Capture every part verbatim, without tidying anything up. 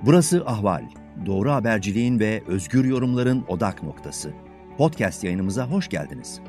Burası Ahval. Doğru haberciliğin ve özgür yorumların odak noktası. Podcast yayınımıza hoş geldiniz.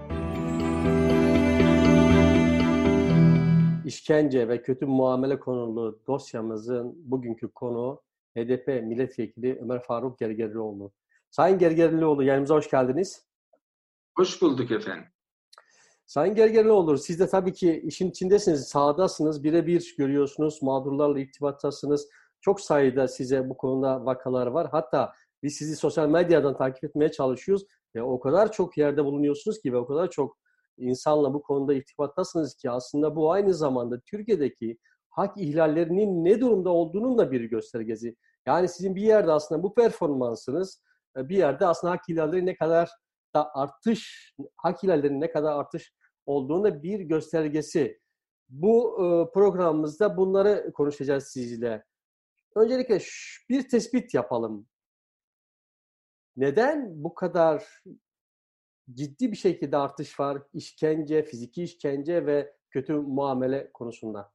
İşkence ve kötü muamele konulu dosyamızın bugünkü konuğu H D P Milletvekili Ömer Faruk Gergerlioğlu. Sayın Gergerlioğlu, yayınımıza hoş geldiniz. Hoş bulduk efendim. Sayın Gergerlioğlu, siz de tabii ki işin içindesiniz, sahadasınız, birebir görüyorsunuz, mağdurlarla irtibattasınız. Çok sayıda size bu konuda vakalar var. Hatta biz sizi sosyal medyadan takip etmeye çalışıyoruz ve o kadar çok yerde bulunuyorsunuz ki ve o kadar çok insanla bu konuda irtibattasınız ki aslında bu aynı zamanda Türkiye'deki hak ihlallerinin ne durumda olduğunun da bir göstergesi. Yani sizin bir yerde aslında bu performansınız bir yerde aslında hak ihlalleri ne kadar da artış, hak ihlallerinin ne kadar artış olduğunun da bir göstergesi. Bu programımızda bunları konuşacağız sizinle. Öncelikle bir tespit yapalım. Neden bu kadar ciddi bir şekilde artış var işkence, fiziki işkence ve kötü muamele konusunda?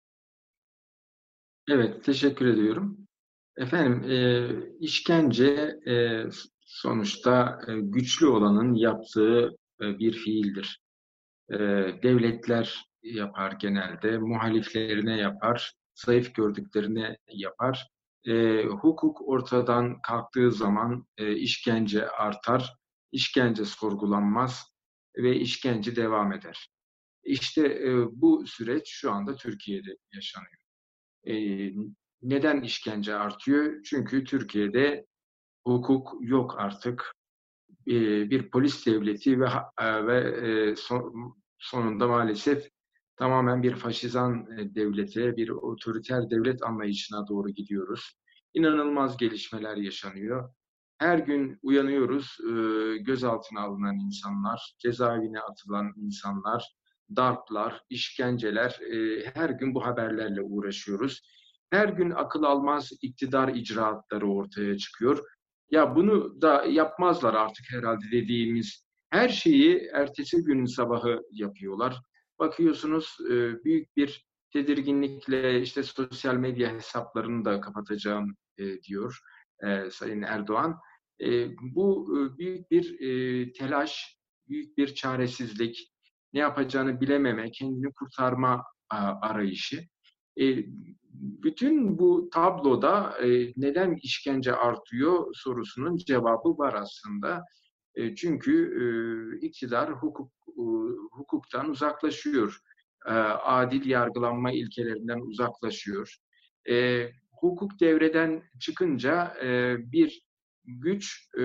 Evet, teşekkür ediyorum. Efendim, e, işkence e, sonuçta e, güçlü olanın yaptığı e, bir fiildir. E, devletler yapar genelde, muhaliflerine yapar, zayıf gördüklerine yapar. E, hukuk ortadan kalktığı zaman e, işkence artar, işkence sorgulanmaz ve işkence devam eder. İşte e, bu süreç şu anda Türkiye'de yaşanıyor. E, neden işkence artıyor? Çünkü Türkiye'de hukuk yok artık. E, bir polis devleti ve e, ve e, son, sonunda maalesef tamamen bir faşizan devlete, bir otoriter devlet anlayışına doğru gidiyoruz. İnanılmaz gelişmeler yaşanıyor. Her gün uyanıyoruz, e, gözaltına alınan insanlar, cezaevine atılan insanlar, darplar, işkenceler, e, her gün bu haberlerle uğraşıyoruz. Her gün akıl almaz iktidar icraatları ortaya çıkıyor. Ya bunu da yapmazlar artık herhalde dediğimiz her şeyi ertesi gün sabahı yapıyorlar. Bakıyorsunuz e, büyük bir tedirginlikle işte sosyal medya hesaplarını da kapatacağım e, diyor e, Sayın Erdoğan. E, bu e, büyük bir e, telaş, büyük bir çaresizlik, ne yapacağını bilememe, kendini kurtarma a, arayışı. E, bütün bu tabloda e, neden işkence artıyor sorusunun cevabı var aslında. E, çünkü e, iktidar hukuk e, hukuktan uzaklaşıyor, e, adil yargılanma ilkelerinden uzaklaşıyor. E, hukuk devreden çıkınca e, bir güç e,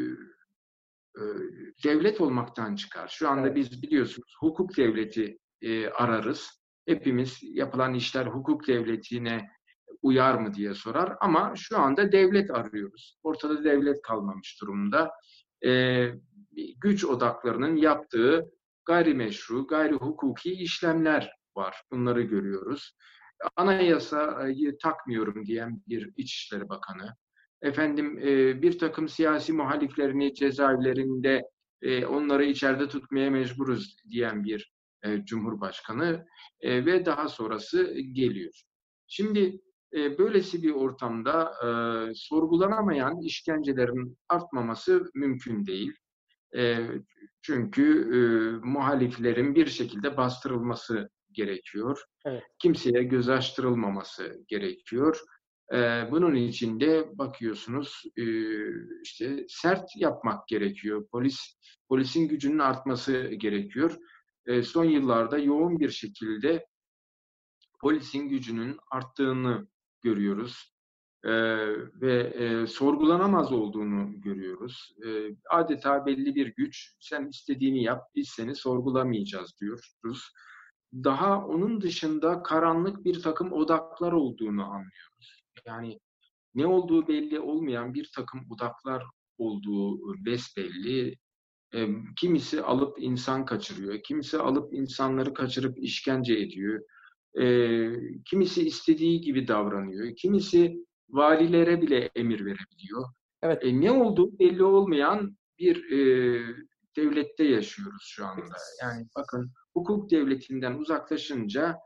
e, devlet olmaktan çıkar. Şu anda Evet. biz biliyorsunuz hukuk devleti e, ararız. Hepimiz yapılan işler hukuk devletine uyar mı diye sorar ama şu anda devlet arıyoruz. Ortada devlet kalmamış durumda. E, güç odaklarının yaptığı gayrimeşru, gayri hukuki işlemler var. Bunları görüyoruz. Anayasayı takmıyorum diyen bir İçişleri Bakanı, efendim e, bir takım siyasi muhaliflerini cezaevlerinde e, onları içeride tutmaya mecburuz diyen bir e, Cumhurbaşkanı e, ve daha sonrası geliyor. Şimdi e, böylesi bir ortamda e, sorgulanamayan işkencelerin artmaması mümkün değil. E, çünkü e, muhaliflerin bir şekilde bastırılması gerekiyor. Evet. Kimseye göz açtırılmaması gerekiyor. Ee, bunun için de bakıyorsunuz e, işte sert yapmak gerekiyor. Polis polisin gücünün artması gerekiyor. E, son yıllarda yoğun bir şekilde polisin gücünün arttığını görüyoruz. E, ve e, sorgulanamaz olduğunu görüyoruz. E, adeta belli bir güç, sen istediğini yap, biz seni sorgulamayacağız diyoruz. Daha onun dışında karanlık bir takım odaklar olduğunu anlıyoruz. Yani ne olduğu belli olmayan bir takım odaklar olduğu besbelli. E, kimisi alıp insan kaçırıyor, kimisi alıp insanları kaçırıp işkence ediyor. E, kimisi istediği gibi davranıyor, kimisi valilere bile emir verebiliyor. Evet. E, ne olduğu belli olmayan bir e, devlette yaşıyoruz şu anda. Yani bakın hukuk devletinden uzaklaşınca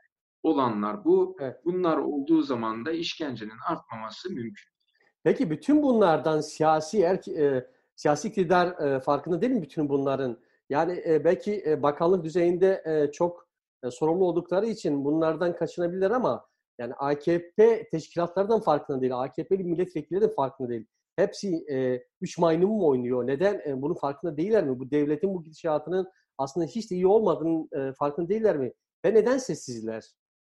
olanlar. Bu Evet. bunlar olduğu zaman da işkencenin artmaması mümkün. Peki bütün bunlardan siyasi erk e, siyasi iktidar e, farkında değil mi bütün bunların? Yani e, belki e, bakanlık düzeyinde e, çok e, sorumlu oldukları için bunlardan kaçınabilirler ama yani A K P teşkilatlardan farkında değil, A K P'li milletvekilleri de farkında değil. Hepsi e, üç maymun mu oynuyor? Neden e, bunun farkında değiller mi? Bu devletin bu gidişatının aslında hiç de iyi olmadığının e, farkında değiller mi? Ve neden sessizler?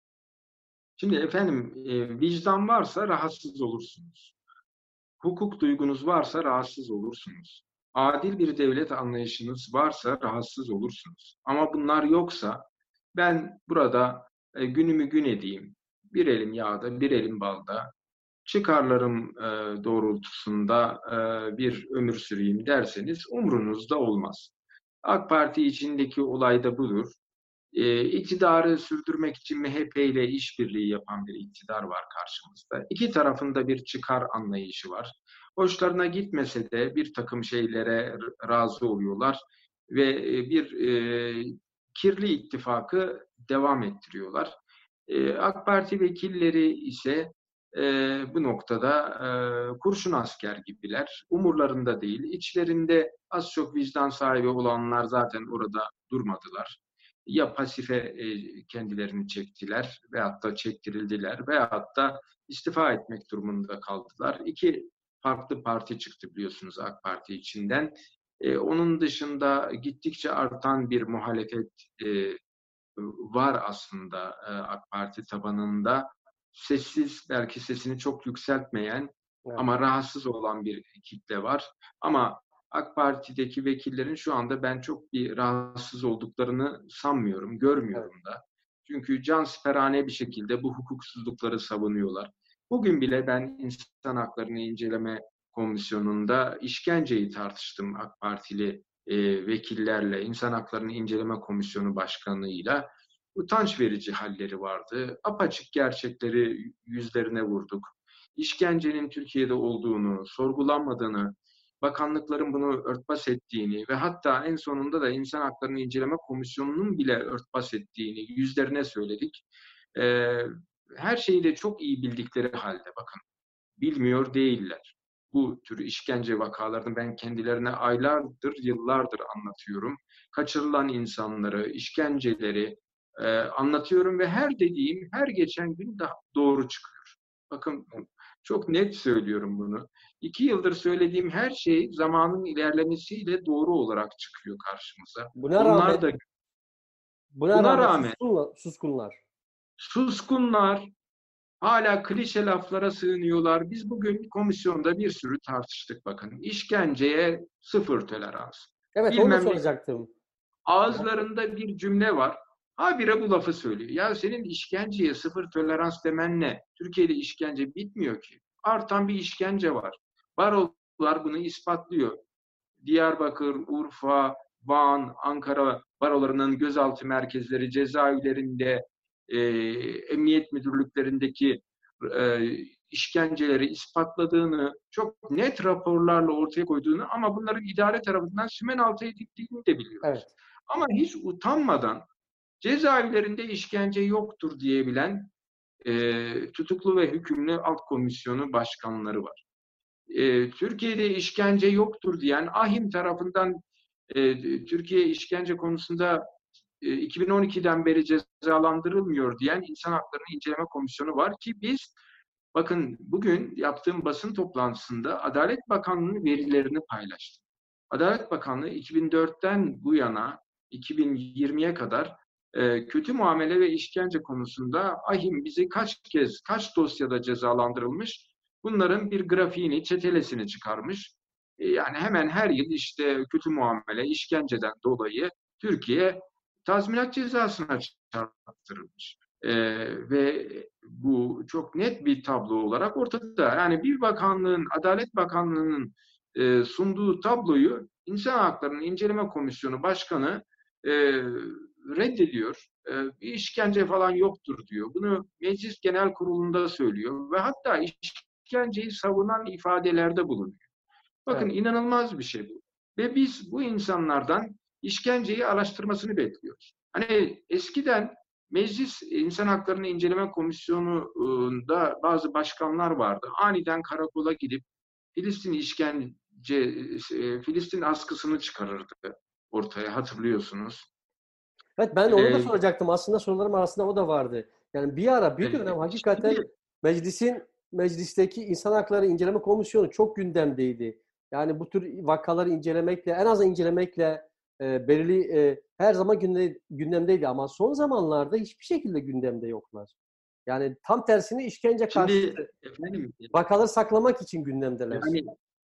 Şimdi efendim e, vicdan varsa rahatsız olursunuz. Hukuk duygunuz varsa rahatsız olursunuz. Adil bir devlet anlayışınız varsa rahatsız olursunuz. Ama bunlar yoksa ben burada e, günümü gün edeyim. Bir elim yağda, bir elim balda. Çıkarlarım e, doğrultusunda e, bir ömür süreyim derseniz umrunuzda olmaz. AK Parti içindeki olay da budur. E, iktidarı sürdürmek için M H P ile işbirliği yapan bir iktidar var karşımızda. İki tarafında bir çıkar anlayışı var. Hoşlarına gitmese de bir takım şeylere razı oluyorlar ve bir e, kirli ittifakı devam ettiriyorlar. E, AK Parti vekilleri ise e, bu noktada e, kurşun asker gibiler. Umurlarında değil. İçlerinde az çok vicdan sahibi olanlar zaten orada durmadılar. Ya pasife e, kendilerini çektiler veyahut da çektirildiler veyahut da istifa etmek durumunda kaldılar. İki farklı parti çıktı biliyorsunuz AK Parti içinden. E, onun dışında gittikçe artan bir muhalefet e, var aslında e, AK Parti tabanında. Sessiz, belki sesini çok yükseltmeyen Evet. ama rahatsız olan bir kitle var. Ama AK Parti'deki vekillerin şu anda ben çok bir rahatsız olduklarını sanmıyorum, görmüyorum Evet. da. Çünkü cansiperane bir şekilde bu hukuksuzlukları savunuyorlar. Bugün bile ben İnsan Haklarını İnceleme Komisyonu'nda işkenceyi tartıştım AK Partili e, vekillerle, İnsan Haklarını İnceleme Komisyonu Başkanı'yla. Utanç verici halleri vardı. Apaçık gerçekleri yüzlerine vurduk. İşkencenin Türkiye'de olduğunu, sorgulanmadığını, bakanlıkların bunu örtbas ettiğini ve hatta en sonunda da İnsan Haklarını İnceleme Komisyonu'nun bile örtbas ettiğini yüzlerine söyledik. Ee, her şeyi de çok iyi bildikleri halde bakın, bilmiyor değiller. Bu tür işkence vakalarını ben kendilerine aylardır, yıllardır anlatıyorum. Kaçırılan insanları, işkenceleri e, anlatıyorum ve her dediğim her geçen gün daha doğru çıkıyor. Bakın çok net söylüyorum bunu. İki yıldır söylediğim her şey zamanın ilerlemesiyle doğru olarak çıkıyor karşımıza. Buna Onlar da rağmen buna buna rağmen rağmen suskunlar. suskunlar. suskunlar, hala klişe laflara sığınıyorlar. Biz bugün komisyonda bir sürü tartıştık bakın. İşkenceye sıfır tolerans. Evet, onu da Bilmem ne. soracaktım. Ağızlarında bir cümle var. Habire bu lafı söylüyor. Ya senin işkenceye sıfır tolerans demen ne? Türkiye'de işkence bitmiyor ki. Artan bir işkence var. Barolar bunu ispatlıyor. Diyarbakır, Urfa, Van, Ankara barolarının gözaltı merkezleri, cezaevlerinde, e, emniyet müdürlüklerindeki e, işkenceleri ispatladığını, çok net raporlarla ortaya koyduğunu ama bunların idare tarafından sümen altı edildiğini de biliyoruz. Evet. Ama hiç utanmadan cezaevlerinde işkence yoktur diyebilen e, tutuklu ve hükümlü alt komisyonu başkanları var. E, Türkiye'de işkence yoktur diyen AHİM tarafından e, Türkiye işkence konusunda e, iki bin on ikiden beri cezalandırılmıyor diyen İnsan Hakları İnceleme Komisyonu var ki biz bakın bugün yaptığım basın toplantısında Adalet Bakanlığı'nın verilerini paylaştım. Adalet Bakanlığı iki bin dörtten bu yana iki bin yirmiye kadar e, kötü muamele ve işkence konusunda AHİM bizi kaç kez, kaç dosyada cezalandırılmış, bunların bir grafiğini, çetelesini çıkarmış. E, yani hemen her yıl işte kötü muamele, işkenceden dolayı Türkiye tazminat cezasına çarptırılmış. E, ve bu çok net bir tablo olarak ortada. Yani bir bakanlığın, Adalet Bakanlığı'nın e, sunduğu tabloyu İnsan Hakları'nın İnceleme Komisyonu Başkanı e, reddediyor. E, bir işkence falan yoktur diyor. Bunu Meclis Genel Kurulu'nda söylüyor ve hatta işkenceyi savunan ifadelerde bulunuyor. Bakın Evet. inanılmaz bir şey bu. Ve biz bu insanlardan işkenceyi araştırmasını bekliyoruz. Hani eskiden Meclis İnsan Haklarını İnceleme Komisyonu'nda bazı başkanlar vardı. Aniden karakola gidip Filistin işkence, e, Filistin askısını çıkarırdı ortaya, hatırlıyorsunuz. Evet, ben de onu da Ee, soracaktım. Aslında sorularım arasında o da vardı. Yani bir ara bir e, dönem hakikaten şimdi, meclisin meclisteki İnsan Hakları İnceleme Komisyonu çok gündemdeydi. Yani bu tür vakaları incelemekle, en azından incelemekle e, belirli e, her zaman günde, gündemdeydi ama son zamanlarda hiçbir şekilde gündemde yoklar. Yani tam tersine işkence şimdi karşıtı efendim, vakaları saklamak için gündemdeler. yani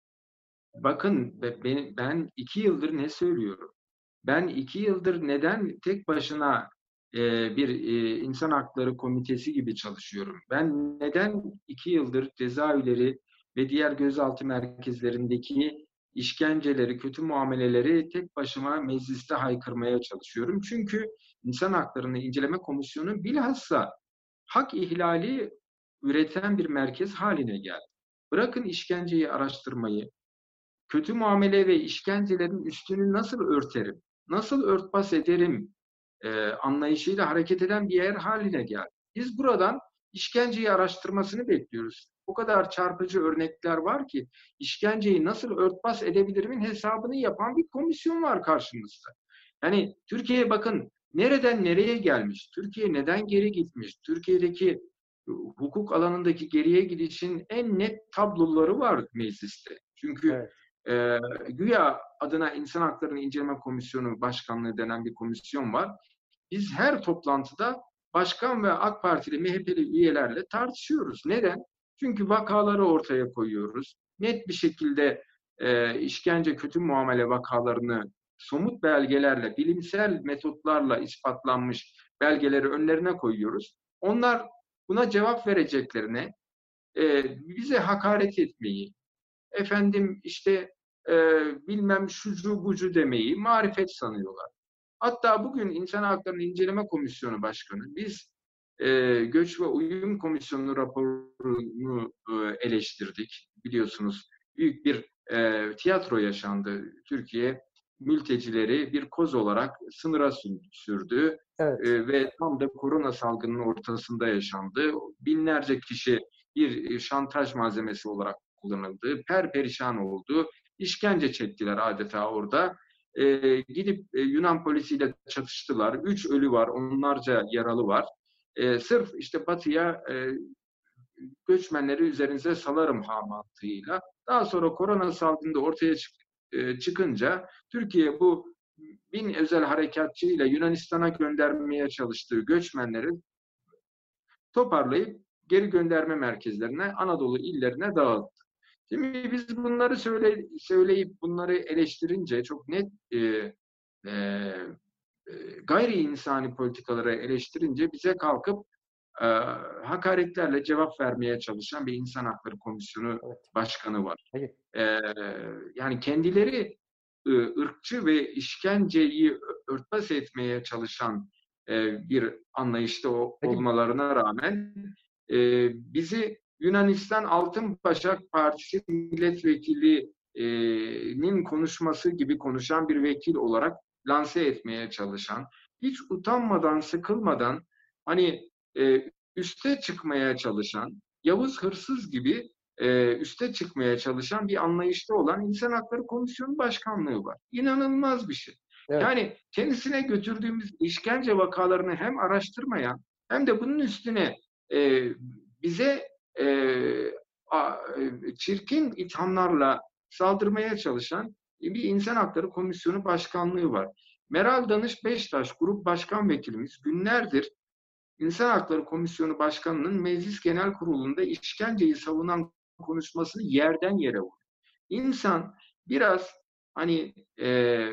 bakın ben, ben iki yıldır ne söylüyorum? Ben iki yıldır neden tek başına e, bir e, insan hakları komitesi gibi çalışıyorum? Ben neden iki yıldır cezaevleri ve diğer gözaltı merkezlerindeki işkenceleri, kötü muameleleri tek başıma mecliste haykırmaya çalışıyorum? Çünkü İnsan Haklarını İnceleme Komisyonu bilhassa hak ihlali üreten bir merkez haline geldi. Bırakın işkenceyi araştırmayı, kötü muamele ve işkencelerin üstünü nasıl örterim, nasıl örtbas ederim e, anlayışıyla hareket eden bir yer haline geldi. Biz buradan işkenceyi araştırmasını bekliyoruz. O kadar çarpıcı örnekler var ki işkenceyi nasıl örtbas edebilirimin hesabını yapan bir komisyon var karşımızda. Yani Türkiye bakın nereden nereye gelmiş, Türkiye neden geri gitmiş, Türkiye'deki hukuk alanındaki geriye gidişin en net tabloları var mecliste. Çünkü Evet. e, güya adına İnsan Haklarını İnceleme Komisyonu Başkanlığı denen bir komisyon var. Biz her toplantıda başkan ve AK Partili, M H P'li üyelerle tartışıyoruz. Neden? Çünkü vakaları ortaya koyuyoruz. Net bir şekilde e, işkence, kötü muamele vakalarını somut belgelerle, bilimsel metotlarla ispatlanmış belgeleri önlerine koyuyoruz. Onlar buna cevap vereceklerine e, bize hakaret etmeyi, efendim işte e, bilmem şucu bucu demeyi marifet sanıyorlar. Hatta bugün İnsan Haklarını İnceleme Komisyonu Başkanı, biz e, Göç ve Uyum Komisyonu raporunu e, eleştirdik. Biliyorsunuz büyük bir e, tiyatro yaşandı. Türkiye mültecileri bir koz olarak sınıra sürdü. Evet. E, ve tam da korona salgının ortasında yaşandı. Binlerce kişi bir şantaj malzemesi olarak kullanıldı. Perperişan oldu. İşkence çektiler adeta orada. E, gidip e, Yunan polisiyle çatıştılar. Üç ölü var, onlarca yaralı var. E, sırf işte Batı'ya e, göçmenleri üzerinize salarım ha mantığıyla. Daha sonra korona salgını da ortaya çık, e, çıkınca Türkiye bu bin özel harekatçıyla Yunanistan'a göndermeye çalıştığı göçmenleri toparlayıp geri gönderme merkezlerine, Anadolu illerine dağıttı. Şimdi biz bunları söyle, söyleyip bunları eleştirince çok net e, e, gayri insani politikaları eleştirince bize kalkıp e, hakaretlerle cevap vermeye çalışan bir İnsan Hakları Komisyonu Evet. Başkanı var. Peki. E, yani kendileri e, ırkçı ve işkenceyi örtbas etmeye çalışan e, bir anlayışta o, Peki. olmalarına rağmen e, bizi Yunanistan Altın Başak Partisi milletvekilinin konuşması gibi konuşan bir vekil olarak lanse etmeye çalışan, hiç utanmadan, sıkılmadan hani e, üste çıkmaya çalışan, Yavuz Hırsız gibi e, üste çıkmaya çalışan bir anlayışta olan İnsan Hakları Komisyonu Başkanlığı var. İnanılmaz bir şey. Evet. Yani kendisine götürdüğümüz işkence vakalarını hem araştırmayan hem de bunun üstüne e, bize e, a, çirkin ithamlarla saldırmaya çalışan bir İnsan Hakları Komisyonu Başkanlığı var. Meral Danış Beştaş Grup Başkan Vekilimiz günlerdir İnsan Hakları Komisyonu Başkanı'nın Meclis Genel Kurulu'nda işkenceyi savunan konuşmasını yerden yere vurdu. İnsan biraz hani e,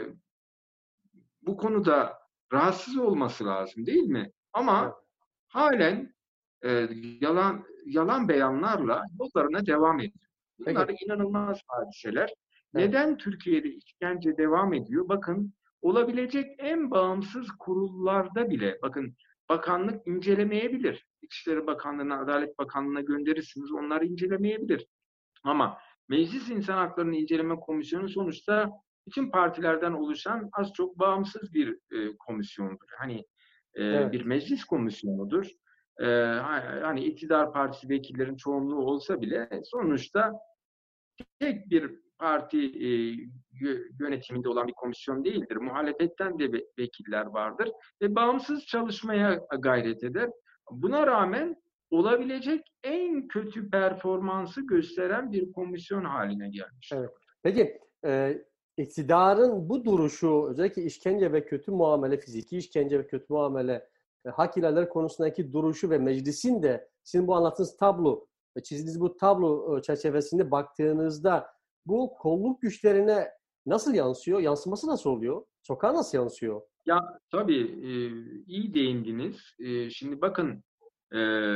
bu konuda rahatsız olması lazım değil mi? Ama Evet. halen e, yalan yalan beyanlarla yollarına devam ediyor. Bunlar Peki. inanılmaz hadiseler. Evet. Neden Türkiye'de işkence devam ediyor? Bakın olabilecek en bağımsız kurullarda bile, bakın bakanlık incelemeyebilir. İçişleri Bakanlığı'na, Adalet Bakanlığı'na gönderirsiniz, onlar incelemeyebilir. Ama Meclis İnsan Haklarını İnceleme Komisyonu sonuçta bütün partilerden oluşan az çok bağımsız bir e, komisyondur. Hani e, bir Evet. meclis komisyonudur. E, hani iktidar partisi vekillerin çoğunluğu olsa bile sonuçta tek bir parti e, yönetiminde olan bir komisyon değildir. Muhalefetten de vekiller vardır ve bağımsız çalışmaya gayret eder. Buna rağmen olabilecek en kötü performansı gösteren bir komisyon haline gelmiştir. Evet. Peki e, iktidarın bu duruşu özellikle işkence ve kötü muamele, fiziki işkence ve kötü muamele, e, hak ihlalleri konusundaki duruşu ve meclisin de sizin bu anlattığınız tablo, e, çizdiğiniz bu tablo e, çerçevesinde baktığınızda bu kolluk güçlerine nasıl yansıyor? Yansıması nasıl oluyor? Sokağa nasıl yansıyor? Ya tabii e, iyi değindiniz. E, şimdi bakın e,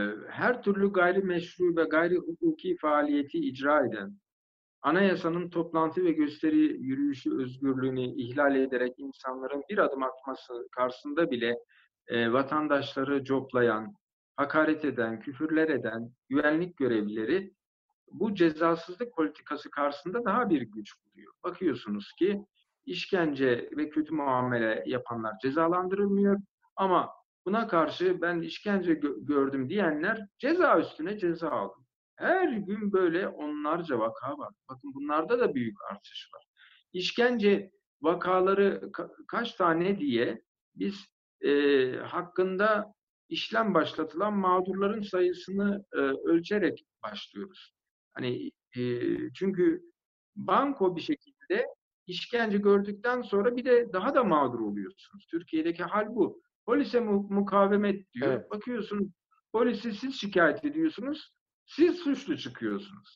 her türlü gayrimeşru ve gayri hukuki faaliyeti icra eden, anayasanın toplantı ve gösteri yürüyüşü özgürlüğünü ihlal ederek insanların bir adım atması karşısında bile e, vatandaşları coplayan, hakaret eden, küfürler eden güvenlik görevlileri bu cezasızlık politikası karşısında daha bir güç buluyor. Bakıyorsunuz ki işkence ve kötü muamele yapanlar cezalandırılmıyor ama buna karşı ben işkence gö- gördüm diyenler ceza üstüne ceza aldı. Her gün böyle onlarca vaka var. Bakın bunlarda da büyük artış var. İşkence vakaları ka- kaç tane diye biz e, hakkında işlem başlatılan mağdurların sayısını e, ölçerek başlıyoruz. Hani e, çünkü banko bir şekilde işkence gördükten sonra bir de daha da mağdur oluyorsunuz. Türkiye'deki hal bu. Polise mu- mukavemet diyor. Evet. Bakıyorsunuz polisi siz şikayet ediyorsunuz. Siz suçlu çıkıyorsunuz.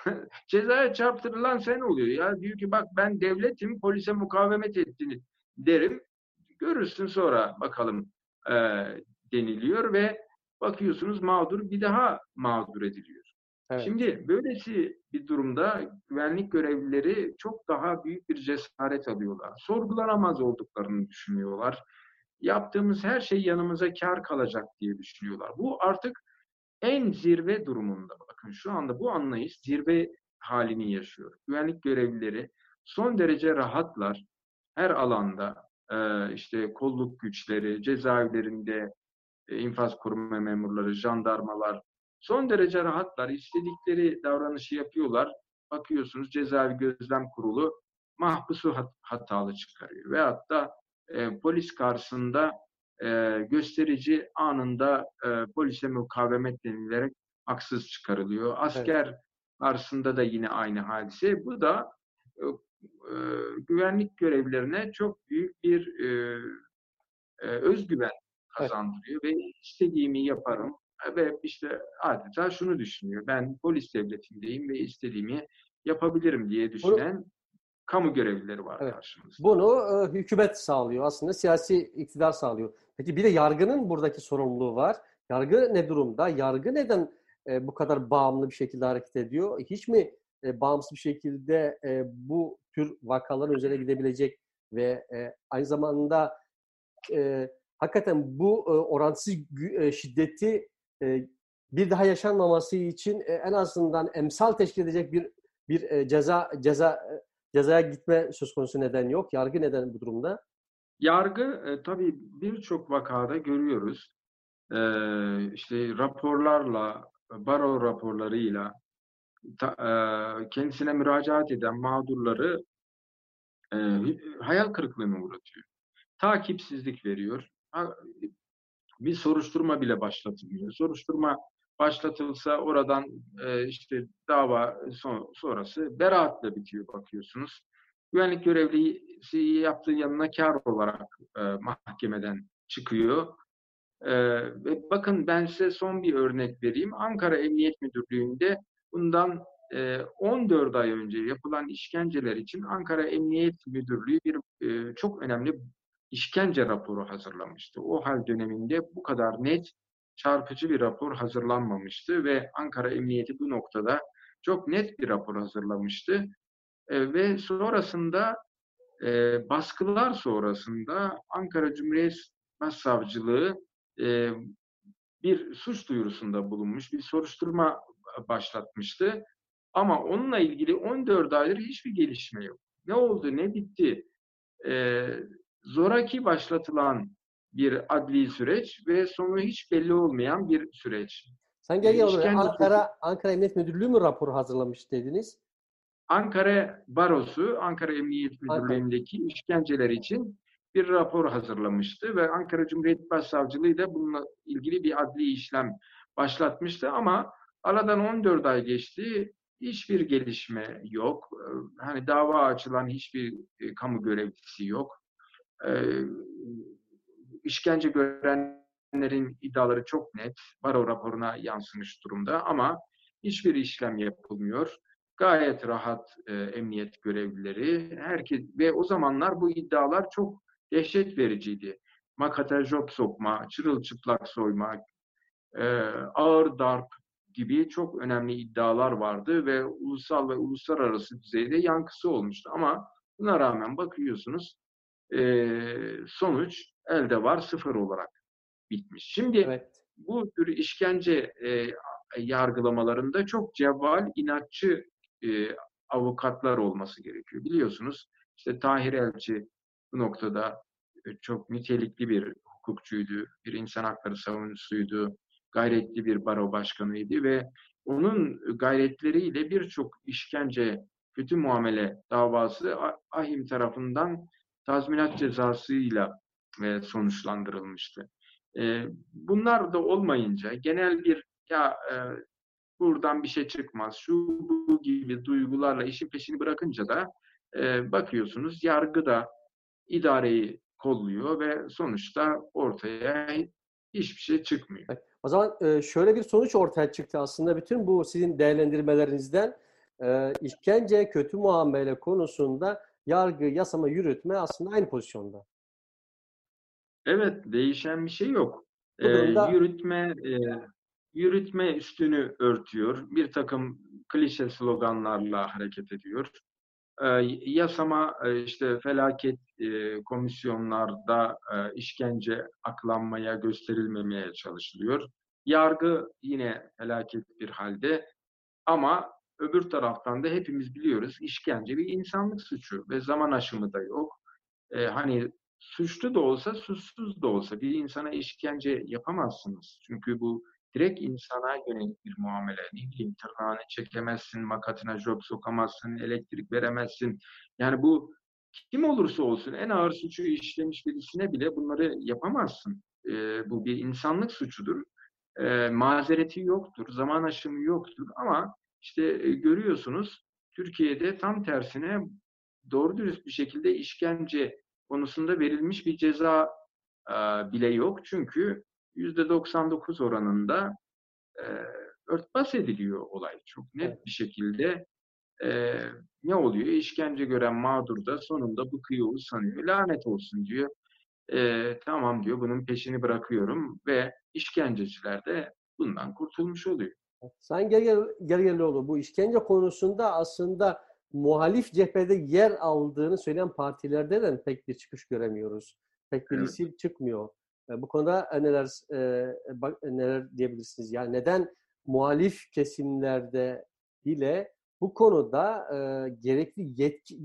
Cezaya çarptırılan sen oluyor ya. Diyor ki bak ben devletim polise mukavemet ettiğini derim. Görürsün sonra bakalım e, deniliyor ve bakıyorsunuz mağdur bir daha mağdur ediliyor. Evet. Şimdi böylesi bir durumda güvenlik görevlileri çok daha büyük bir cesaret alıyorlar. Sorgulanamaz olduklarını düşünüyorlar. Yaptığımız her şey yanımıza kar kalacak diye düşünüyorlar. Bu artık en zirve durumunda. Bakın şu anda bu anlayış zirve halini yaşıyor. Güvenlik görevlileri son derece rahatlar. Her alanda e, işte kolluk güçleri, cezaevlerinde e, infaz kurma memurları, jandarmalar son derece rahatlar. İstedikleri davranışı yapıyorlar. Bakıyorsunuz cezaevi gözlem kurulu mahpusu hat- hatalı çıkarıyor. Veyahut da e, polis karşısında e, gösterici anında e, polise mukavemet denilerek haksız çıkarılıyor. Evet. Asker karşısında da yine aynı hadise. Bu da e, e, güvenlik görevlilerine çok büyük bir e, e, özgüven Evet. kazandırıyor ve istediğimi yaparım ve işte adeta şunu düşünüyor. Ben polis devletindeyim ve istediğimi yapabilirim diye Bunu düşünen kamu görevlileri var Evet. karşımızda. Bunu e, hükümet sağlıyor. Aslında siyasi iktidar sağlıyor. Peki bir de yargının buradaki sorumluluğu var. Yargı ne durumda? Yargı neden e, bu kadar bağımlı bir şekilde hareket ediyor? Hiç mi e, bağımsız bir şekilde e, bu tür vakaların üzerine gidebilecek ve e, aynı zamanda e, hakikaten bu e, orantısız gü- e, şiddeti e, bir daha yaşanmaması için e, en azından emsal teşkil edecek bir bir e, ceza ceza e, cezaya gitme söz konusu neden yok. Yargı neden bu durumda? Yargı e, tabii birçok vakada görüyoruz. E, işte raporlarla, baro raporlarıyla ta, e, kendisine müracaat eden mağdurları e, hayal kırıklığına uğratıyor. Takipsizlik veriyor. Ha, bir soruşturma bile başlatılmıyor. Soruşturma başlatılsa oradan e, işte dava son, sonrası beraatle bitiyor bakıyorsunuz. Güvenlik görevlisi yaptığı yanına kar olarak e, mahkemeden çıkıyor. E, ve bakın ben size son bir örnek vereyim. Ankara Emniyet Müdürlüğü'nde bundan e, on dört ay önce yapılan işkenceler için Ankara Emniyet Müdürlüğü bir e, çok önemli işkence raporu hazırlamıştı. O hal döneminde bu kadar net, çarpıcı bir rapor hazırlanmamıştı ve Ankara Emniyeti bu noktada çok net bir rapor hazırlamıştı. E, ve sonrasında e, baskılar sonrasında Ankara Cumhuriyet Başsavcılığı e, bir suç duyurusunda bulunmuş, bir soruşturma başlatmıştı. Ama onunla ilgili on dört aydır hiçbir gelişme yok. Ne oldu, ne bitti? Ee, zoraki başlatılan bir adli süreç ve sonu hiç belli olmayan bir süreç. Sen E, gel gel oraya. işkence Ankara, Ankara Emniyet Müdürlüğü mü rapor hazırlamış dediniz? Ankara Barosu, Ankara Emniyet Ankara. Müdürlüğü'ndeki işkenceler için bir rapor hazırlamıştı ve Ankara Cumhuriyet Başsavcılığı da bununla ilgili bir adli işlem başlatmıştı ama aradan on dört ay geçti. Hiçbir gelişme yok. Hani dava açılan hiçbir e, kamu görevlisi yok. E, işkence görenlerin iddiaları çok net. Baro raporuna yansımış durumda ama hiçbir işlem yapılmıyor. Gayet rahat e, emniyet görevlileri. Herkes ve o zamanlar bu iddialar çok dehşet vericiydi. Makata job sokma, çırılçıplak soyma, e, ağır darp gibi çok önemli iddialar vardı ve ulusal ve uluslararası düzeyde yankısı olmuştu. Ama buna rağmen bakıyorsunuz e, sonuç elde var sıfır olarak bitmiş. Şimdi Evet. bu tür işkence e, yargılamalarında çok cevval, inatçı e, avukatlar olması gerekiyor. Biliyorsunuz işte Tahir Elçi bu noktada e, çok nitelikli bir hukukçuydu, bir insan hakları savunucusuydu, gayretli bir baro başkanıydı ve onun gayretleriyle birçok işkence, kötü muamele davası AİHM tarafından tazminat cezasıyla e, sonuçlandırılmıştı. E, bunlar da olmayınca genel bir ya e, buradan bir şey çıkmaz, şu bu gibi duygularla işin peşini bırakınca da e, bakıyorsunuz yargı da idareyi kolluyor ve sonuçta ortaya hiçbir şey çıkmıyor. Evet. O zaman e, şöyle bir sonuç ortaya çıktı aslında bütün bu sizin değerlendirmelerinizden e, işkence, kötü muamele konusunda yargı, yasama, yürütme aslında aynı pozisyonda. Evet, değişen bir şey yok. E, Bu durumda yürütme e, yürütme üstünü örtüyor, bir takım klişe sloganlarla hareket ediyor. E, yasama e, işte felaket e, komisyonlarda e, işkence aklanmaya, gösterilmemeye çalışılıyor. Yargı yine felaket bir halde ama öbür taraftan da hepimiz biliyoruz işkence bir insanlık suçu ve zaman aşımı da yok. E, hani suçlu da olsa, suçsuz da olsa bir insana işkence yapamazsınız. Çünkü bu direkt insana yönelik bir muamele. Ne bileyim tırnağını çekemezsin, makatına job sokamazsın, elektrik veremezsin. Yani bu kim olursa olsun en ağır suçu işlemiş birisine bile bunları yapamazsın. E, bu bir insanlık suçudur. E, mazereti yoktur, zaman aşımı yoktur ama işte e, görüyorsunuz Türkiye'de tam tersine doğru dürüst bir şekilde işkence konusunda verilmiş bir ceza e, bile yok. Çünkü yüzde doksan dokuz oranında e, örtbas ediliyor olay. Çok evet. net bir şekilde e, ne oluyor? İşkence gören mağdur da sonunda bıkıyor, usanıyor. Lanet olsun diyor. E, tamam diyor, bunun peşini bırakıyorum ve işkenceciler de bundan kurtulmuş oluyor. Sayın Gerger, Gergerlioğlu bu işkence konusunda aslında muhalif cephede yer aldığını söyleyen partilerden pek bir çıkış göremiyoruz. Pek bir Evet. isim çıkmıyor. E, bu konuda neler e, bak, neler diyebilirsiniz? Yani neden muhalif kesimlerde bile bu konuda e, gerekli yetki,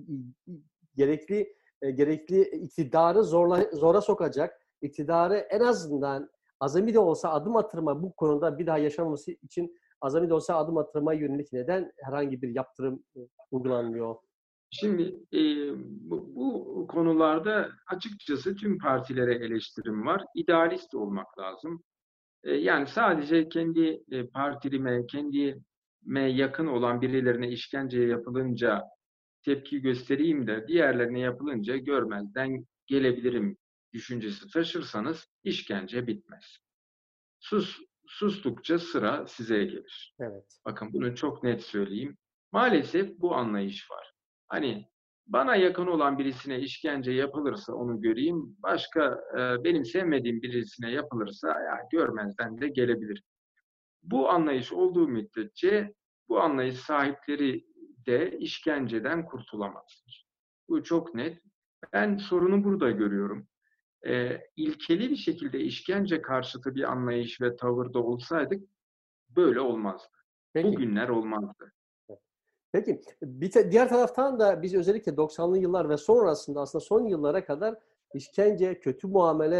gerekli e, gerekli iktidarı zorla, zora sokacak, iktidarı en azından azami de olsa adım atırma bu konuda bir daha yaşanması için azami de olsa adım atırmaya yönelik neden herhangi bir yaptırım e, uygulanmıyor? Şimdi e, bu, bu konularda açıkçası tüm partilere eleştirim var. İdealist olmak lazım. E, yani sadece kendi e, partime, kendime yakın olan birilerine işkence yapılınca tepki göstereyim de diğerlerine yapılınca görmezden gelebilirim düşüncesi taşırsanız işkence bitmez. Sus, sustukça sıra size gelir. Evet. Bakın bunu çok net söyleyeyim. Maalesef bu anlayış var. Hani bana yakın olan birisine işkence yapılırsa onu göreyim, başka e, benim sevmediğim birisine yapılırsa ya görmezden de gelebilir. Bu anlayış olduğu müddetçe bu anlayış sahipleri de işkenceden kurtulamazlar. Bu çok net. Ben sorunu burada görüyorum. E, ilkeli bir şekilde işkence karşıtı bir anlayış ve tavırda olsaydık böyle olmazdı. Peki. Bugünler olmazdı. Peki. Bir te, diğer taraftan da biz özellikle doksanlı yıllar ve sonrasında aslında son yıllara kadar işkence, kötü muamele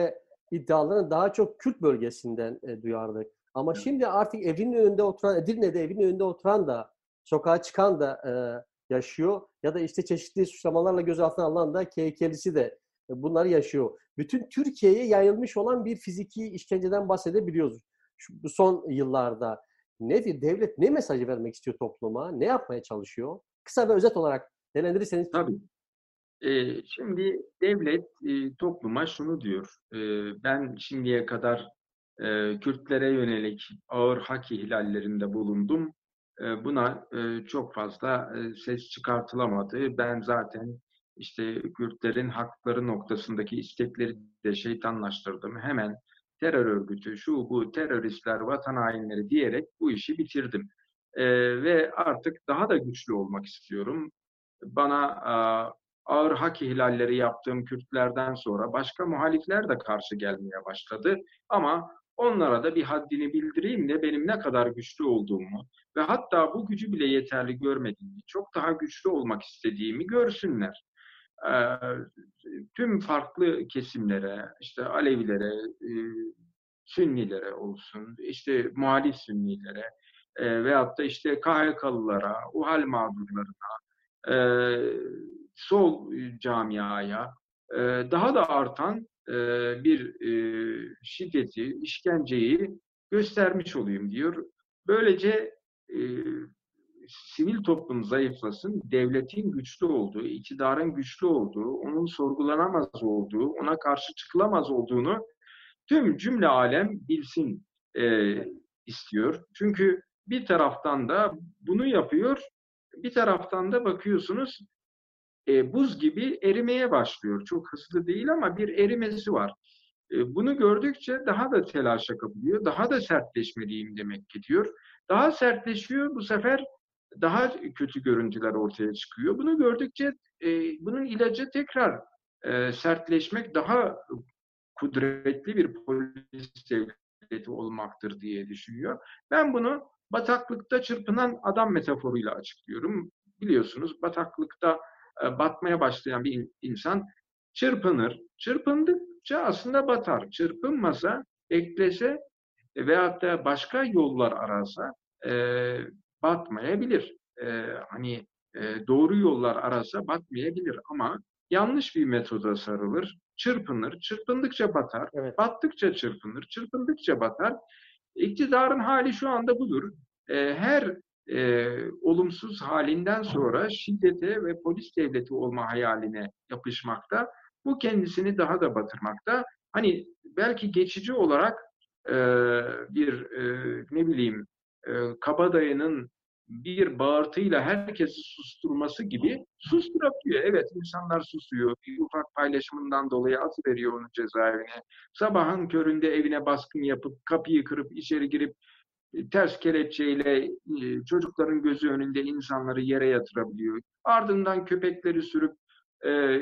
iddialarını daha çok Kürt bölgesinden e, duyardık. Ama şimdi artık evinin önünde oturan, Edirne'de evinin önünde oturan da, sokağa çıkan da e, yaşıyor. Ya da işte çeşitli suçlamalarla gözaltına alınan da K H K'lisi de e, bunları yaşıyor. Bütün Türkiye'ye yayılmış olan bir fiziki işkenceden bahsedebiliyoruz şu, bu son yıllarda. Nedir? Devlet ne mesajı vermek istiyor topluma? Ne yapmaya çalışıyor? Kısa ve özet olarak değerlendirirseniz. Tabii. Ee, şimdi devlet e, topluma şunu diyor. E, ben şimdiye kadar e, Kürtlere yönelik ağır hak ihlallerinde bulundum. E, buna e, çok fazla e, ses çıkartılamadı. Ben zaten işte Kürtlerin hakları noktasındaki istekleri de şeytanlaştırdım. Hemen terör örgütü, şu bu teröristler, vatan hainleri diyerek bu işi bitirdim. E, ve artık daha da güçlü olmak istiyorum. Bana e, ağır hak ihlalleri yaptığım Kürtlerden sonra başka muhalifler de karşı gelmeye başladı. Ama onlara da bir haddini bildireyim de benim ne kadar güçlü olduğumu ve hatta bu gücü bile yeterli görmediğimi, çok daha güçlü olmak istediğimi görsünler. Ee, tüm farklı kesimlere, işte Alevilere, e, Sünnilere olsun, işte muhalif Sünnilere e, veyahut da işte K H K'lılara, UHAL mağdurlarına, e, sol camiaya e, daha da artan e, bir e, şiddeti, işkenceyi göstermiş olayım diyor. Böylece e, sivil toplum zayıflasın, devletin güçlü olduğu, iktidarın güçlü olduğu, onun sorgulanamaz olduğu, ona karşı çıkılamaz olduğunu tüm cümle alem bilsin e, istiyor. Çünkü bir taraftan da bunu yapıyor, bir taraftan da bakıyorsunuz e, buz gibi erimeye başlıyor. Çok hızlı değil ama bir erimesi var. E, bunu gördükçe daha da telaşa kapılıyor, daha da sertleşmeliyim demek ki diyor. Daha sertleşiyor, bu sefer daha kötü görüntüler ortaya çıkıyor. Bunu gördükçe e, bunun ilacı tekrar e, sertleşmek, daha kudretli bir polis devleti olmaktır diye düşünüyor. Ben bunu bataklıkta çırpınan adam metaforuyla açıklıyorum. Biliyorsunuz bataklıkta e, batmaya başlayan bir insan çırpınır. Çırpındıkça aslında batar. Çırpınmasa, beklese e, veyahut da başka yollar ararsa e, batmayabilir. E, hani e, doğru yollar ararsa batmayabilir ama yanlış bir metoda sarılır, çırpınır, çırpındıkça batar, Evet. battıkça çırpınır, çırpındıkça batar. İktidarın hali şu anda budur. E, her e, olumsuz halinden sonra şiddete ve polis devleti olma hayaline yapışmakta. Bu kendisini daha da batırmakta. Hani belki geçici olarak e, bir e, ne bileyim e, kabadayının bir bağırtıyla herkesi susturması gibi susturabiliyor. Evet, insanlar susuyor. Bir ufak paylaşımından dolayı atıveriyor onu cezaevine. Sabahın köründe evine baskın yapıp kapıyı kırıp içeri girip ters kelepçeyle çocukların gözü önünde insanları yere yatırabiliyor. Ardından köpekleri sürüp e,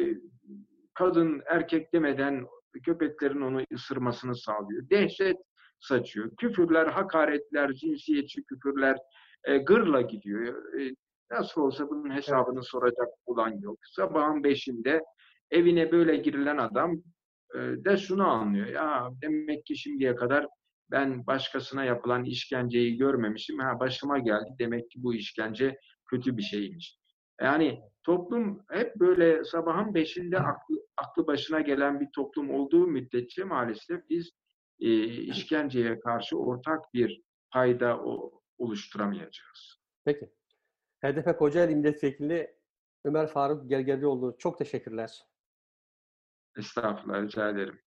kadın erkek demeden köpeklerin onu ısırmasını sağlıyor. Dehşet saçıyor. Küfürler, hakaretler, cinsiyetçi küfürler e, gırla gidiyor. E, nasıl olsa bunun hesabını soracak olan yok. Sabahın beşinde evine böyle girilen adam e, de şunu anlıyor. Ya demek ki şimdiye kadar ben başkasına yapılan işkenceyi görmemişim. Ha, başıma geldi. Demek ki bu işkence kötü bir şeymiş. Yani toplum hep böyle sabahın beşinde aklı, aklı başına gelen bir toplum olduğu müddetçe maalesef biz e, işkenceye karşı ortak bir payda o, oluşturamayacağız. Peki. H D P Kocaeli Milletvekili Ömer Faruk Gergerlioğlu, çok teşekkürler. Estağfurullah, rica ederim.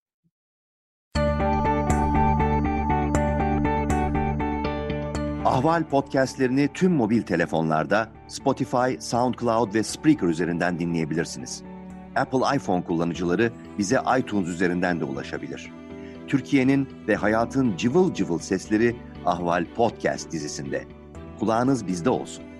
Ahval podcastlerini tüm mobil telefonlarda Spotify, SoundCloud ve Spreaker üzerinden dinleyebilirsiniz. Apple iPhone kullanıcıları bize iTunes üzerinden de ulaşabilir. Türkiye'nin ve hayatın cıvıl cıvıl sesleri Ahval Podcast dizisinde. Kulağınız bizde olsun.